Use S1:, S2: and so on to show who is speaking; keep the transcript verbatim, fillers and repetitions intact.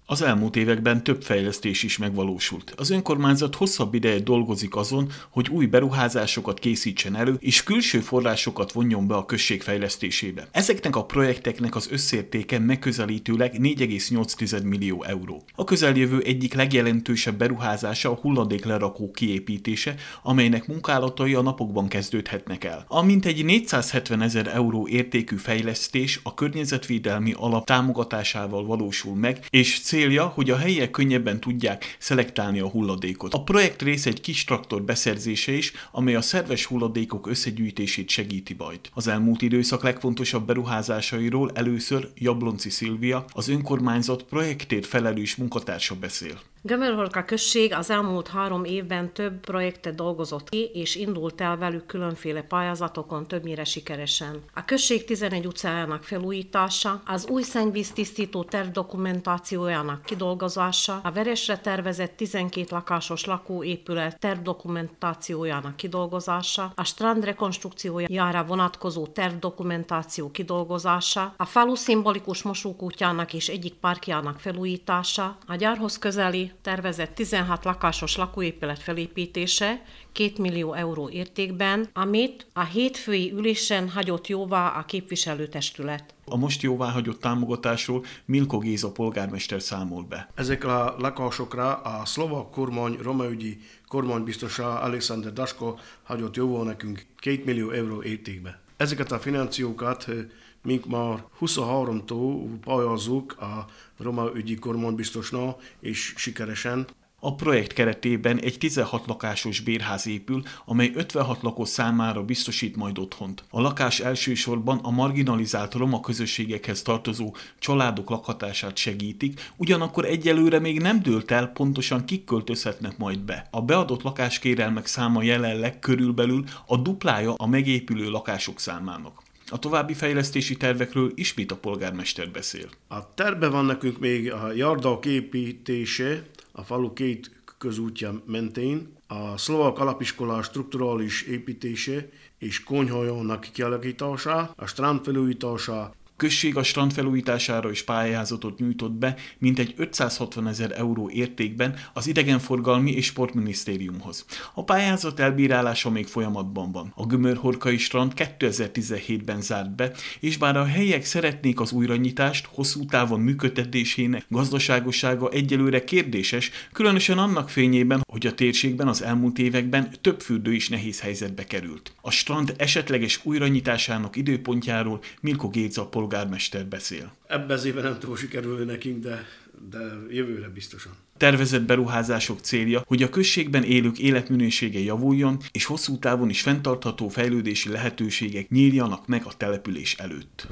S1: Az elmúlt években több fejlesztés is megvalósult. Az önkormányzat hosszabb ideje dolgozik azon, hogy új beruházásokat készítsen elő, és külső forrásokat vonjon be a község fejlesztésébe. Ezeknek a projekteknek az összértéke megközelítőleg négy egész nyolc millió euró. A közeljövő egyik legjelentősebb beruházása a hulladéklerakó kiépítése, amelynek munkálatai a napokban kezdődhetnek el. A mintegy négyszázhetven ezer euró értékű fejlesztés a környezetvédelmi alap támogatásával valósul meg, és célja, hogy a helyiek könnyebben tudják szelektálni a hulladékot. A projekt rész egy kis traktor beszerzése is, amely a szerves hulladékok összegyűjtését segíti majd. Az elmúlt időszak legfontosabb beruházásairól először Jablonci Szilvia, az önkormányzat projektért felelős munkatársa beszél.
S2: Gömörhorka község az elmúlt három évben több projektet dolgozott ki, és indult el velük különféle pályázatokon, többnyire sikeresen. A község tizenegy utcájának felújítása, az új szennyvíztisztító terv dokumentációjának kidolgozása, a Veresre tervezett tizenkét lakásos lakóépület terv dokumentációjának kidolgozása, a strand rekonstrukciójára vonatkozó terv dokumentáció kidolgozása, a falu szimbolikus mosókútjának és egyik parkjának felújítása, a gyárhoz közeli tervezett tizenhat lakásos lakóépület felépítése két millió euró értékben, amit a hétfői ülésen hagyott jóvá a képviselőtestület.
S1: A most jóváhagyott támogatásról Milko Géza polgármester számol be.
S3: Ezek a lakásokra a szlovák kormány romaügyi kormánybiztosa Alexander Dasko hagyott jóvá nekünk két millió euró értékben. Ezeket a financiókat mink már huszonháromtól pályázzuk a romaügyi kormánybiztosnál, és sikeresen.
S1: A projekt keretében egy tizenhat lakásos bérház épül, amely ötvenhat lakos számára biztosít majd otthont. A lakás elsősorban a marginalizált roma közösségekhez tartozó családok lakhatását segítik, ugyanakkor egyelőre még nem dőlt el, pontosan kik költözhetnek majd be. A beadott lakáskérelmek száma jelenleg körülbelül a duplája a megépülő lakások számának. A további fejlesztési tervekről ismét a polgármester beszél.
S3: A tervben van nekünk még a járdák építése a falu két közútja mentén, a szlovák alapiskola strukturális építése és konyhajának kialakítása, a strand felújítása.
S1: Község a strand felújítására is pályázatot nyújtott be, mintegy ötszázhatvan ezer euró értékben az Idegenforgalmi és Sportminisztériumhoz. A pályázat elbírálása még folyamatban van. A gömörhorkai strand kétezer-tizenhétben zárt be, és bár a helyiek szeretnék az újranyitást, hosszú távon működtetésének gazdaságossága egyelőre kérdéses, különösen annak fényében, hogy a térségben az elmúlt években több fürdő is nehéz helyzetbe került. A strand esetleges újranyitásának időpontjáról Milko Géza polgármester beszél.
S3: Ebben az évben nem tudom sikerülni nekünk, de, de jövőre biztosan.
S1: Tervezett beruházások célja, hogy a községben élők életminősége javuljon, és hosszú távon is fenntartható fejlődési lehetőségek nyíljanak meg a település előtt.